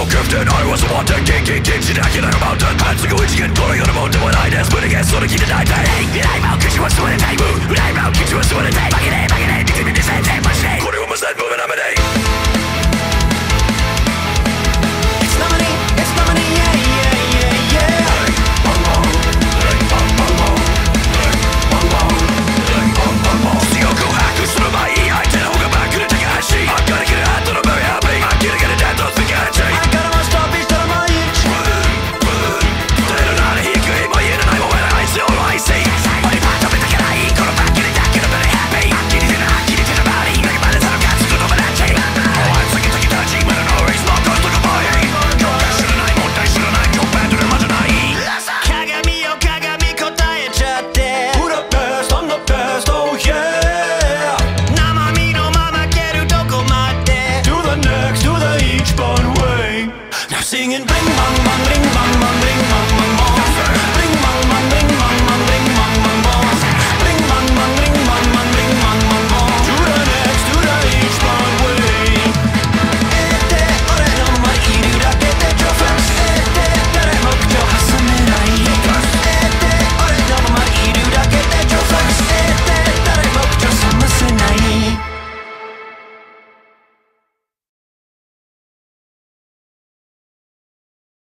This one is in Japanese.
so gifted. I was the one to kickしなきゃなるマウンテン熱く打ち切るこの世のもんでもないです無理ゲストで聞いてないたいライブを口は座れたいライブを口は座れたい負けねえ負けねえ見てみて全然マジでこれを無線ブームなめでIt's the money, it's the money, yeah, yeah, yeah, yeah Bang bang, bang bang bang bang bang 強く拍する前相手の方がバックで高橋I'm gonna get it out of the very happy I'm gonna get it out of the country I gotta must stop each time I eat伝えるなら低いも言えないもんI see all I see 俺は止めたくないこのバックでだけの very happy はっきり出るはっきり出るバディ何までそのガッツくのまなっちゃいお前先々立ちまだノーリスのコストがボーイ今日知らない問題知らない今日バンドでまじゃない鏡よ鏡答えちゃって Who the best I'm the best oh yeah 生身のまま蹴るどこまで To the next to the each one way Now singing bling bang bang bling bang